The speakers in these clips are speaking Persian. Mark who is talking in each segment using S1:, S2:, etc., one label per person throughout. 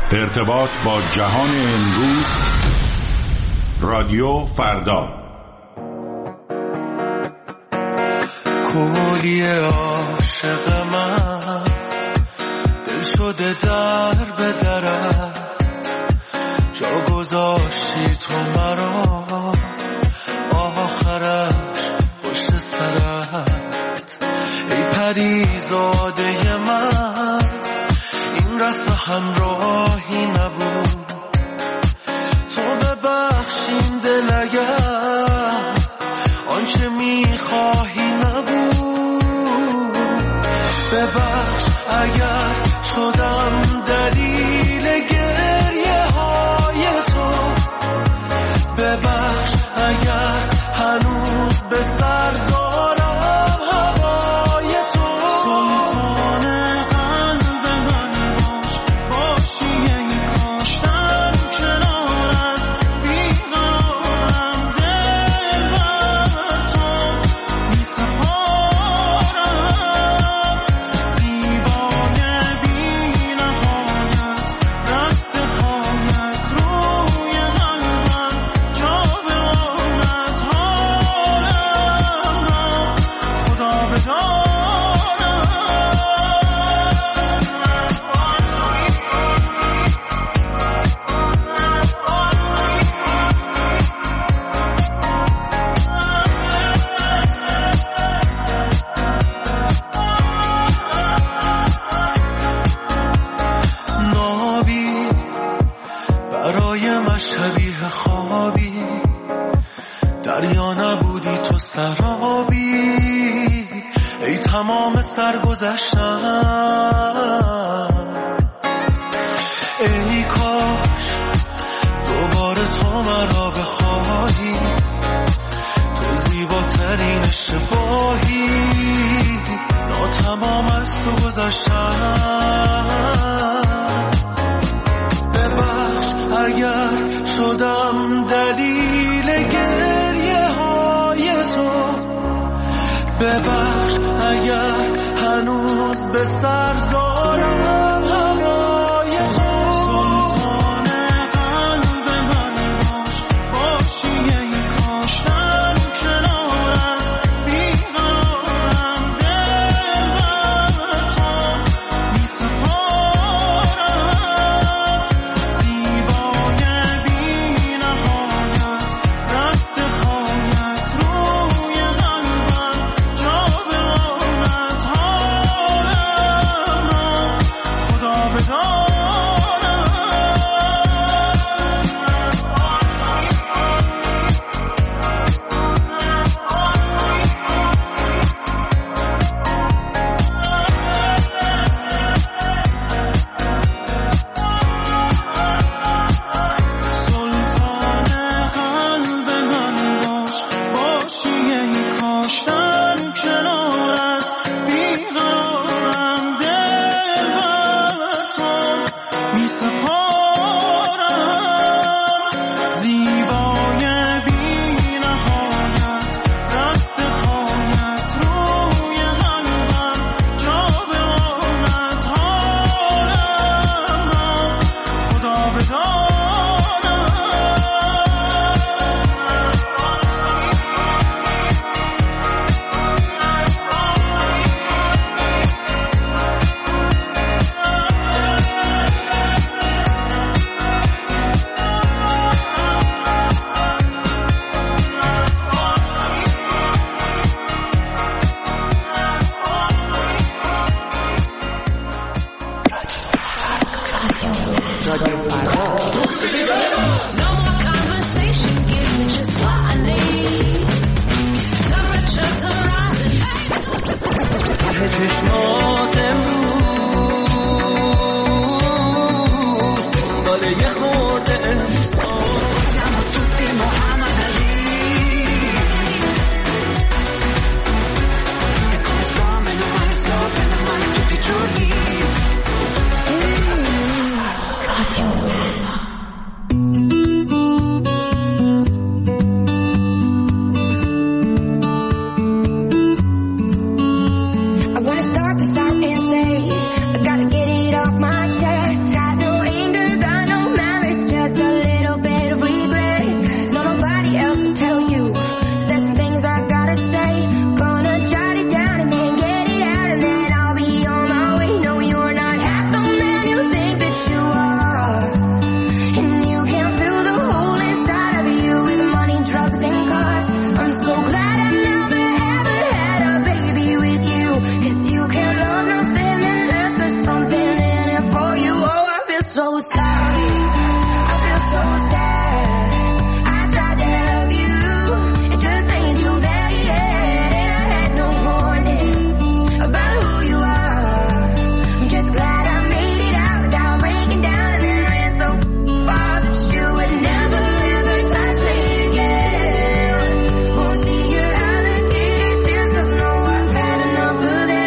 S1: ارتباط با جهان امروز، رادیو فردا.
S2: کولی عاشق من دل شده در به درت، جا گذاشتی تو مرا آخرش پشت سرت. ای پریزاده من این رسم همراهی نبود، تو ببخشین دل اگر آنچه میخواهی نبود. ببخش اگر شدم دلیل گریه های تو، ببخش اگر هنوز به سر دارم هوای تو. سلطان قلب من باش، باشی ای کاشتم کنارت، بیقرارم دل بر تو می سپارم. زیبای بی نهایت رد پایت روی قلبم، جا به آمد حالم را خدا بدارم. نابی برای من شبیه خوابی، دریا نبودی تو سرابی. ای تمام سرگذشتم، ای کاش دوباره تو مرا بخواهی. تو زیباترین اشتباهی، ناتمام از تو گذشتم. ببخش اگر شدم دلیل گریه های تو، ببخش اگر هنوز به سر دارم هوای تو. سلطان قلب من باش، باشی ای کاشتم کنارت، بیقرارم دل بر تو می سپارم. زیبای بی نهایت رد پایت روی قلبم، جا به آمد حالم را خدا بدارم. سلطان قلب من باش، باشی ای کاشتم کنارت، بیقرارم دل بر تو می سپارم. زیبای بی نهایت رد پایت روی قلبم، جا به آمد حالم را خدا بدارم.
S3: No more conversation, give me just what I need. Temperatures are rising.
S2: ته چشمات امروز دنبال یه خورده
S3: Siamo tutti Muhammad Ali. E come sto, meno male sto, prendo male tutti i giorni.
S4: I wanna start this out so sorry. I feel so sad. I tried to help you. It just ain't too bad yet. And I had no warning about who you are. I'm just glad I made it out without breaking down and then ran so far that you would never ever touch me again. Won't see your alligator tears 'cause no, I've had enough of that.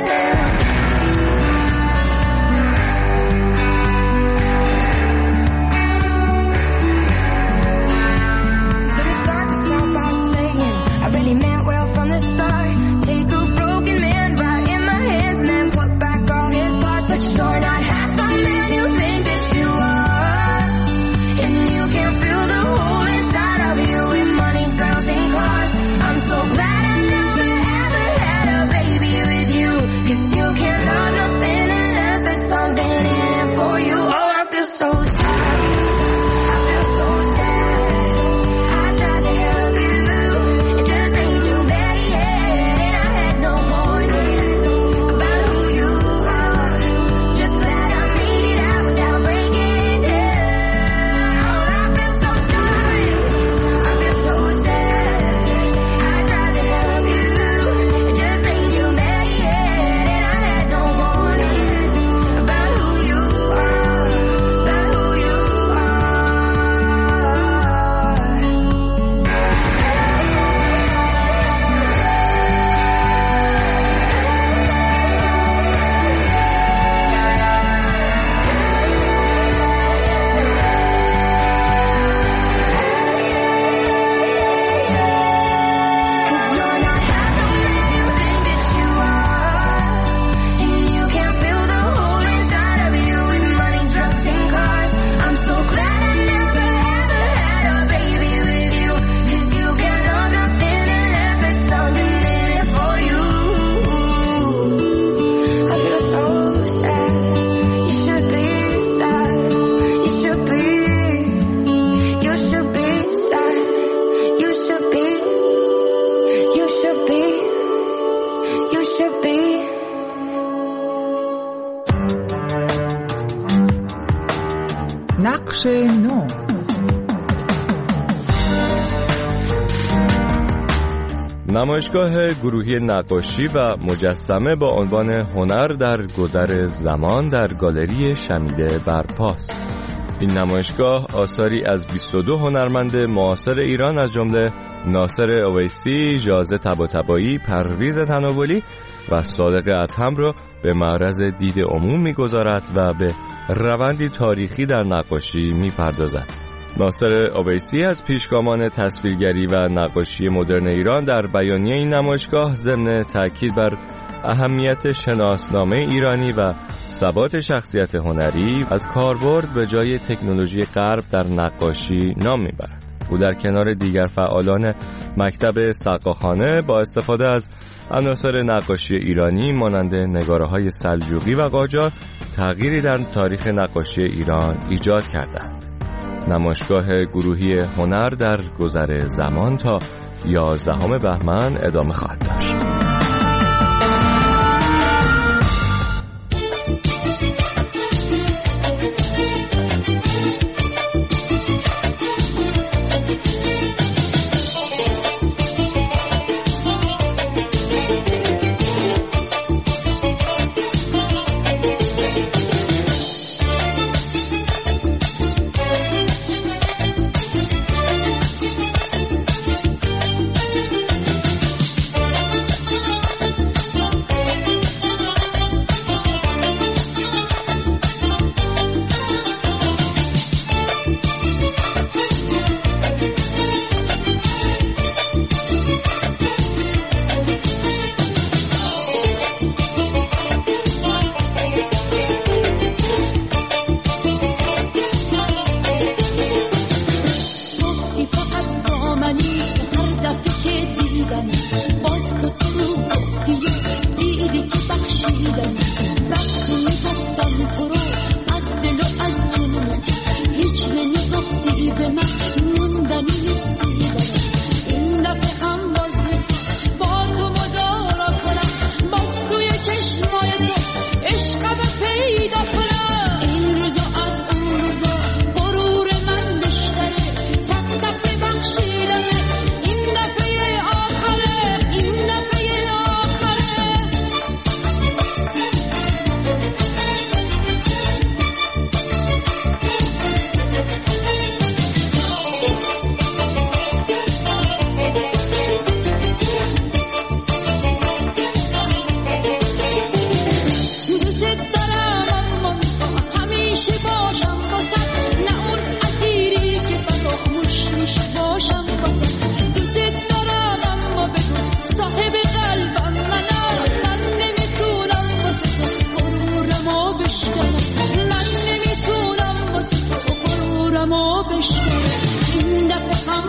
S5: نقش نو.
S6: نمایشگاه گروهی نقاشی و مجسمه با عنوان هنر در گذر زمان در گالری شمیده برپاست. این نمایشگاه آثاری از 22 هنرمند معاصر ایران از جمله ناصر اویسی، ژازه طباطبایی، پرویز تناولی و صادق ادهم را به معرض دید عموم می‌گذارد و به روندی تاریخی در نقاشی می‌پردازد. ناصر اویسی از پیشگامان تصویرگری و نقاشی مدرن ایران در بیانیه این نمایشگاه ضمن تاکید بر اهمیت شناسنامه ایرانی و ثبات شخصیت هنری از کاربرد به جای تکنولوژی غرب در نقاشی نام میبرد. او در کنار دیگر فعالان مکتب سقاخانه با استفاده از عناصر نقاشی ایرانی مانند نگاره‌های سلجوقی و قاجار تغییری در تاریخ نقاشی ایران ایجاد کردند. نمایشگاه گروهی هنر در گذر زمان تا 11 بهمن ادامه خواهد داشت.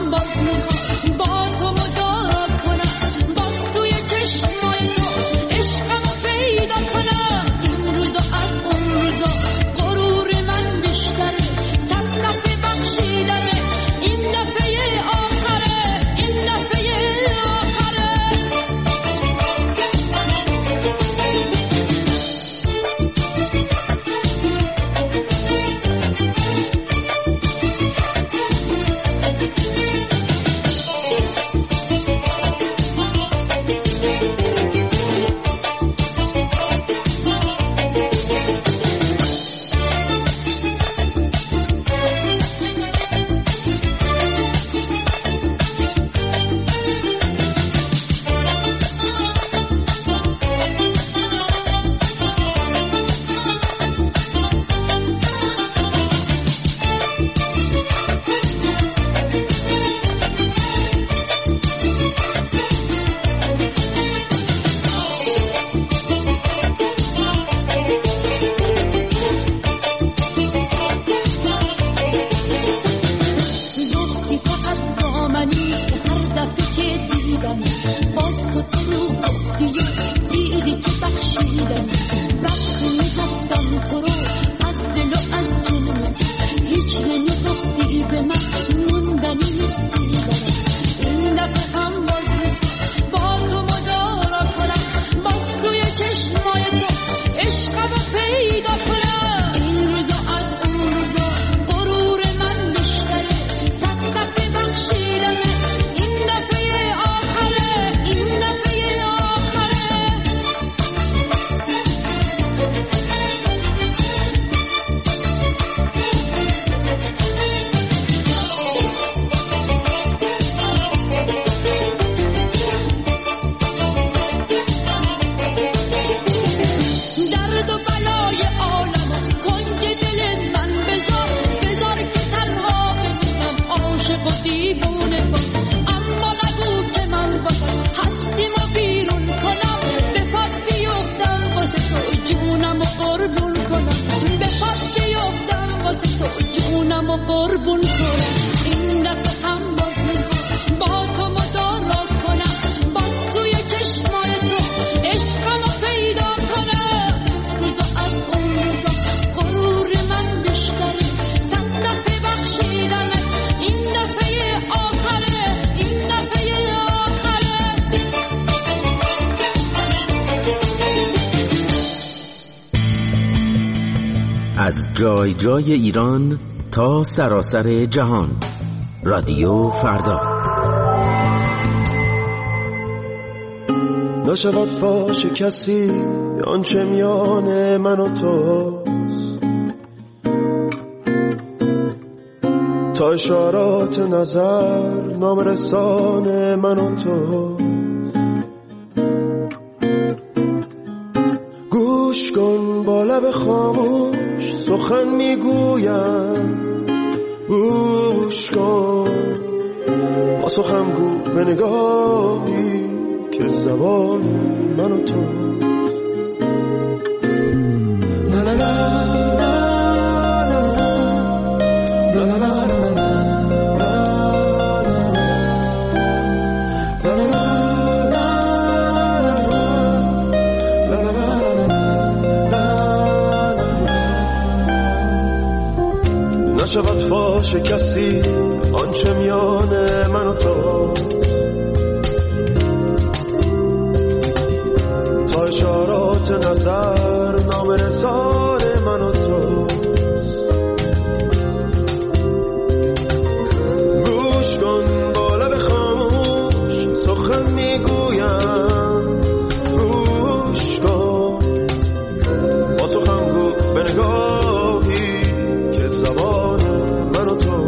S3: باز میخوام با تو مدارا کنم، باز توی چشمای تو عشقمو پیدا کنم. این روزا از اون روزا غرور من بیشتره، صد دفعه بخشیدنه، این دفعه آخره، این دفعه آخره.
S5: از جای جای ایران تا سراسر جهان، رادیو فردا.
S7: نشود فاش کسی آنچه میان من و توست، تا اشارات نظر نامرسان من و توست. گوش کن با لب خاموش سخن میگویم، گوش کن با سخن گو به نگاهی که زبان من و تو. لا لا لا نشود فاش کسی آنچه میان من و تو، تا اشارات نظر نامرسان من و تو. گوش کن با لب خاموش سخن میگویم، گوش کن با سخن گو به نگاهی که زبان من و تو.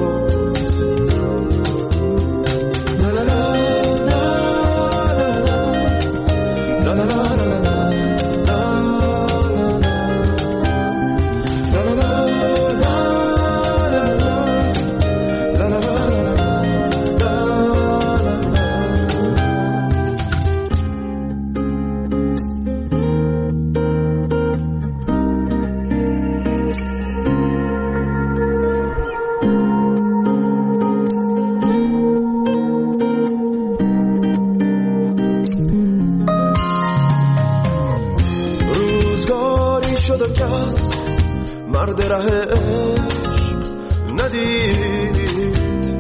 S7: مرد ره عشق ندید،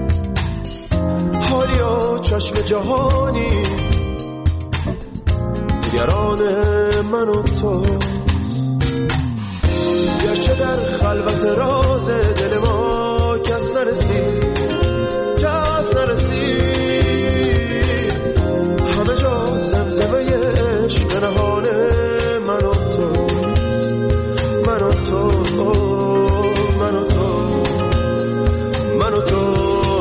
S7: حالیا چشم جهانی نگران من و تو، گرچه در خلوت راز دل ما کس نرسید، کس نرسید، همه جا زمزمه عشق نهان من و تو، من و تو، من و تو، من و تو.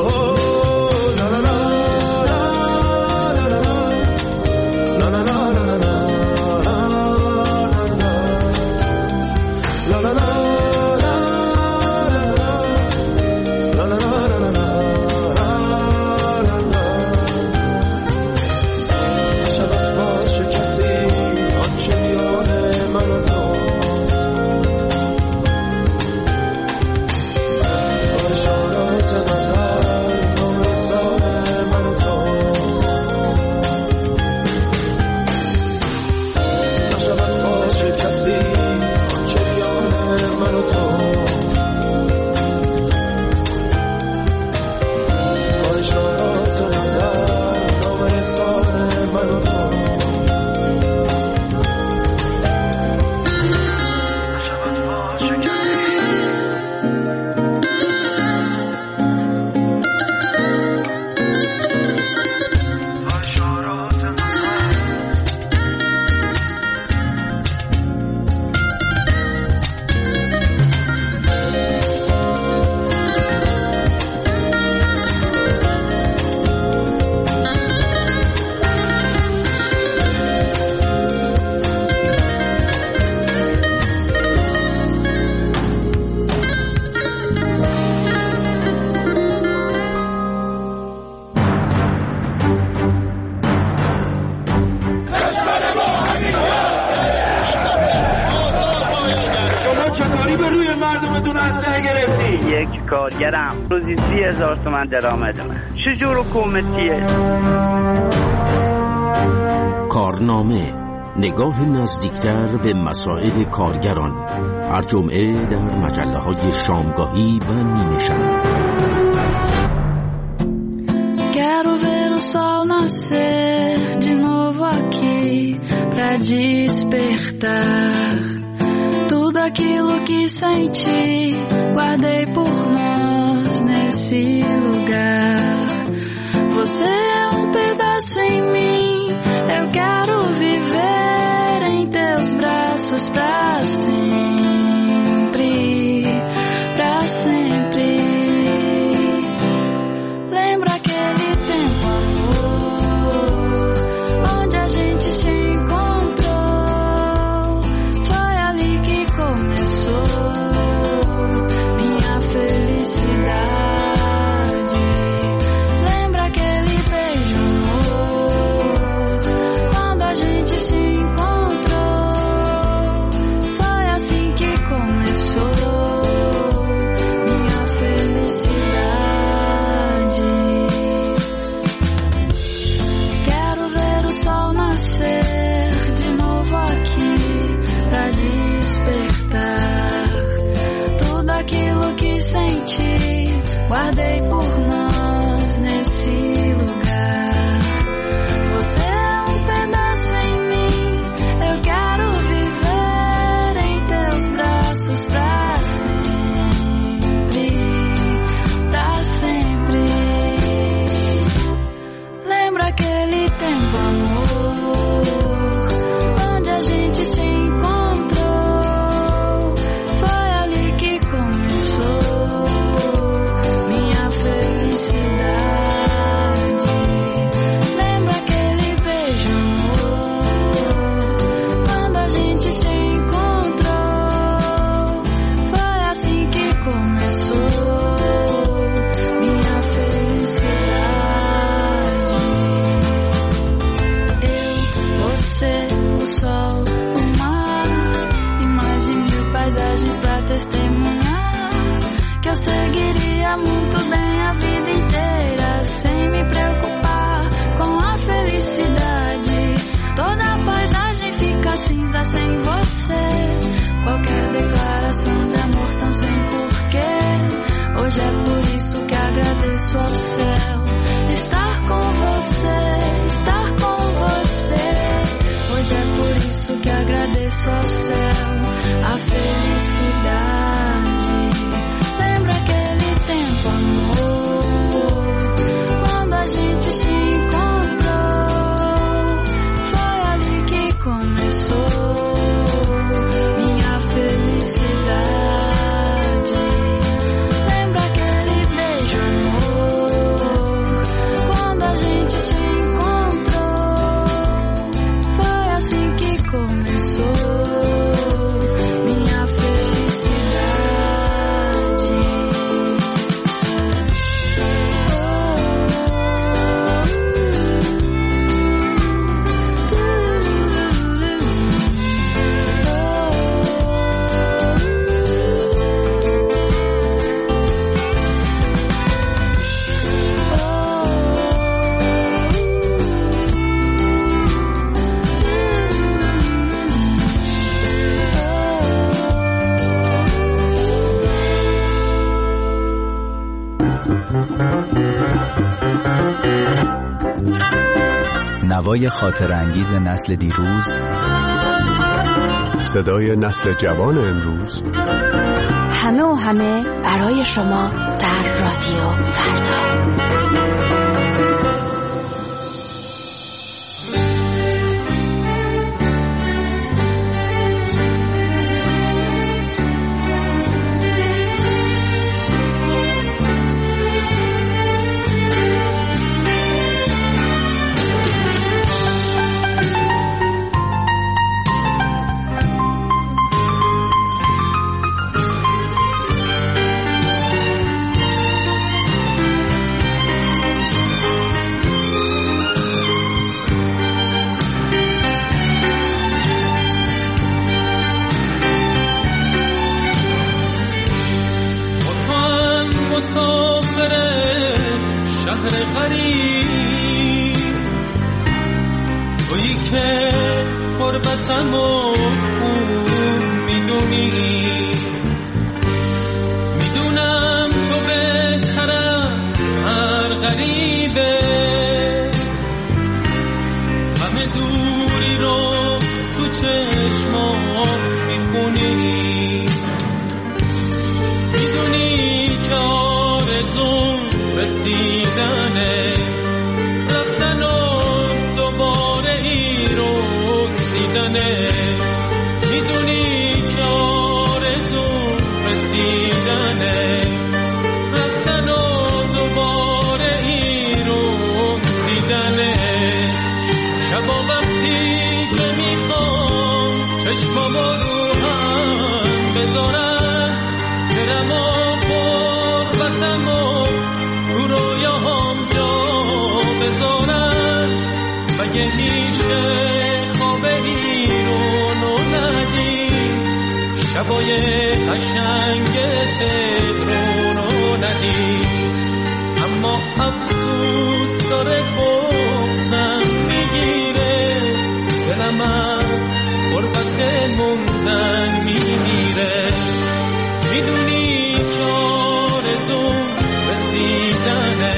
S8: کارگرم روزی 30,000 تومان درآمدمه. چجور حکومتیه؟
S5: کارنامه، نگاه نزدیکتر به مسائل کارگران، هر جمعه در مجله‌های شامگاهی و نیمه شب.
S3: Quero ver o sol nascer de novo aqui pra despertar tudo aquilo que senti, guardei por nós nesse lugar. Você é pedaço em mim, eu quero viver em teus braços pra sempre, pra sempre. Lembra aquele tempo, amor, onde a gente se encontrou? Foi ali que começou minha felicidade. Lembra aquele beijo, amor, quando a gente se encontrou? Foi assim que começou minha felicidade. Quero ver o sol nascer de novo aqui pra despertar tudo aquilo que senti, guardei por nós nesse lugar. Você é pedaço em mim, eu quero viver em teus braços pra sempre, pra sempre. Lembra aquele tempo, amor, onde a gente se encontrou? Foi ali que começou minha felicidade. Lembra aquele beijo, amor, quando a gente se encontrou? Foi assim que começou minha felicidade. Eu, você, o sol, o mar e mais de 1000 paisagens pra testemunhar que eu seguiria muito bem a vida inteira sem me preocupar com a felicidade. Toda a paisagem fica cinza sem você.
S9: qualquer declaração de amor tão sem porquê. Hoje é por isso que agradeço ao céu estar com você, estar com você. Hoje é por isso que agradeço ao céu a felicidade. Lembra aquele tempo, amor, quando a gente se encontrou? Foi ali que começou minha felicidade. Lembra aquele beijo, amor, quando a gente se encontrou? Foi assim que começou minha felicidade.
S10: نوای خاطر انگیز نسل دیروز،
S7: صدای نسل جوان امروز،
S11: همه و همه برای شما در رادیو فردا.
S2: شبای قشنگ تهران رو ندید، اما افسوس داره بغضم میگیره، دلم از غربت موندن میمیره. میدونی که آرزوم رسیدنه،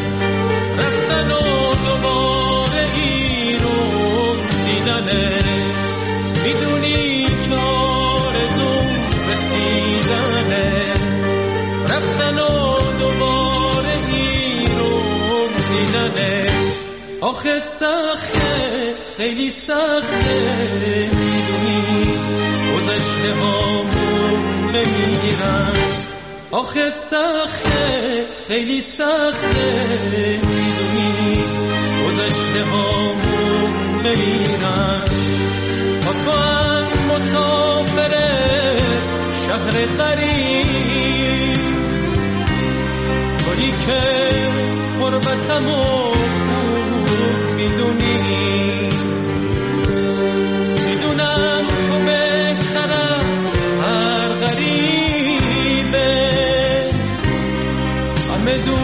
S2: رفتن و دوباره این رو دیدنه. میدونی که آرزوم رسیدنه، رفتن و دوباره این رو دیدنه. آخه سخته، خیلی سخته، میدونی گذشته هامون بمیرن. آخه سخته، خیلی سخته، میدونی گذشته هامون بمیرن. با تو هم مسافر شهر غریب، تویی که غربتمو میدونی، میدونم تو بهتر از هر غریبه، همه دور